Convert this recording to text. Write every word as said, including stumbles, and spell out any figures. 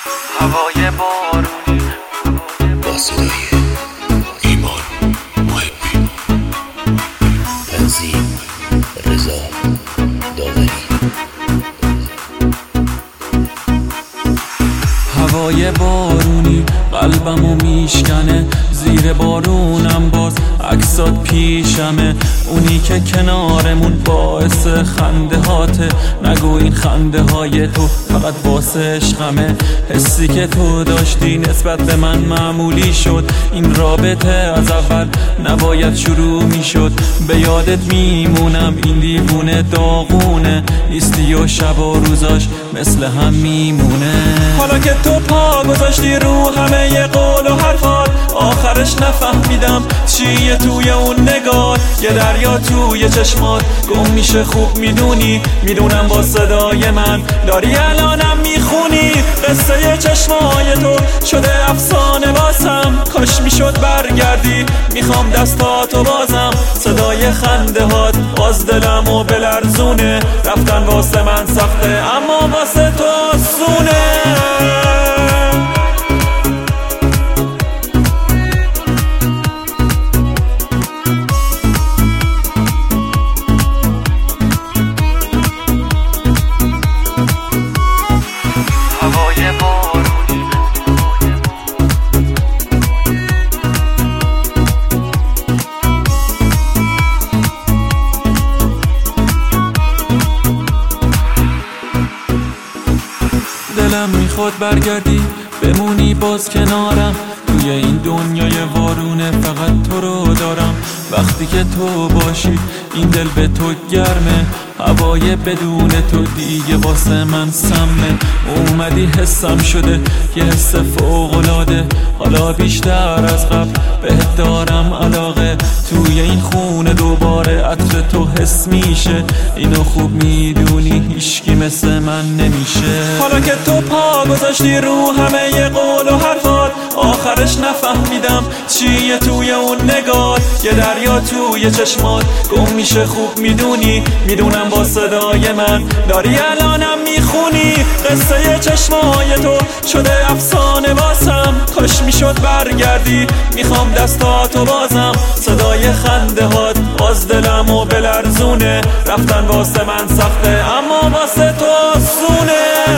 هوای بارونی با صدای ایمان محبی، تنظیم رضا داوری. هوای بارونی قلبمو میشکنه، زیر بارونم باز عکسات پیشمه. اونی که کنارمون باعث خنده هاته، نگو این خنده های تو فقط واسه عشقمه. حسی که تو داشتی نسبت به من معمولی شد، این رابطه از اول نباید شروع میشد. به یادت میمونم این دیوونه داغونه، ایستی و شب و روزاش مثل هم میمونه. حالا که تو پا گذاشتی رو همه ی قول و حرفات، آخرش نفهمیدم چیه توی اون نگاه. یه دریا توی چشمات گم میشه، خوب میدونی، میدونم با صدای من داری الانم میخونی. قصه چشمای تو شده افسانه واسم، کاش میشد برگردی، میخوام دستاتو بازم. صدای خنده هات باز دلمو بلرزونه، رفتن واسه من سخته اما واسه تو آسونه. هوای بارونی دلم میخواد برگردی بمونی باز کنارم، توی این دنیای وارونه فقط تو رو دارم. وقتی که تو باشی این دل به تو گرمه، هوای بدون تو دیگه واسه من سمه. اومدی حسم شده یه حس فوق‌العاده، حالا بیشتر از قبل بهت دارم علاقه. توی این خونه دوباره عطر تو حس میشه، اینو خوب میدونی هیچکی مثل من نمیشه. حالا که تو پا گذاشتی رو همه ی قول و حرفات، آخرش نفهمیدم چیه توی اون نگاه. یه دریا توی چشمات گم میشه، خوب میدونی، میدونم با صدای من داری الانم میخونی. قصه چشمای تو شده افسانه واسم، کاش میشد برگردی، میخوام دستاتو بازم. صدای خنده هات باز دلمو بلرزونه، رفتن واسه من سخته اما واسه تو آسونه.